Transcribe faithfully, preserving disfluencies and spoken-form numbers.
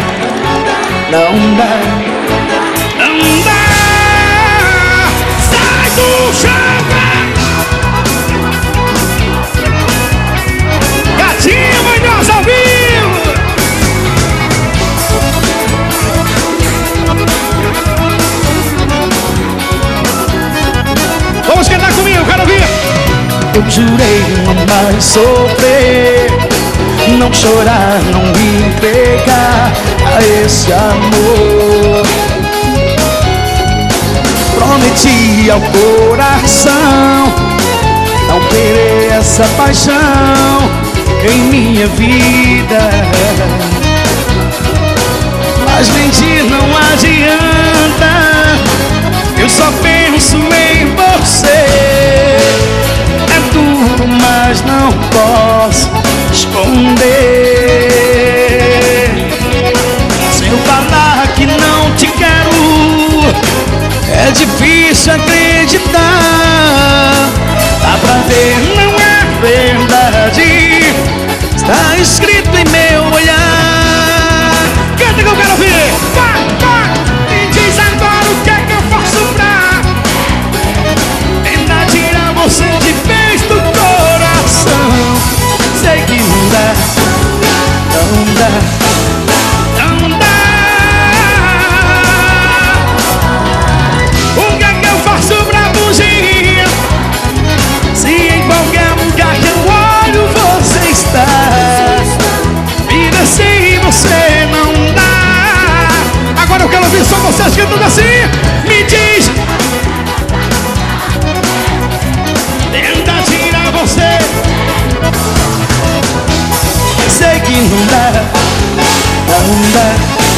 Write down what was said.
não dá, Não dá. Sai do chão. Gatinho Manhosa ao vivo. Vamos cantar comigo, quero ouvir. Eu jurei não mais sofrer, não chorar, não me entregar a esse amor. Prometi ao coração não ter essa paixão em minha vida, mas mentir não adianta, eu só penso em você. É duro, mas não posso esconder. Se eu falar que não te quero, é difícil acreditar. Dá pra ver, não é verdade, está escrito em meu olhar. Canta que eu quero ouvir. Vai, vai. Me diz agora o que é que eu faço pra tentar tirar você de vez do coração. Sei que não dá, não dá, Não dá. O que é que eu faço pra fugir? se em qualquer lugar que eu olho você está. Vida sem você não dá. Agora eu quero ouvir só vocês cantando assim. Me diz. Tenta tirar você. Sei que não dá, não dá,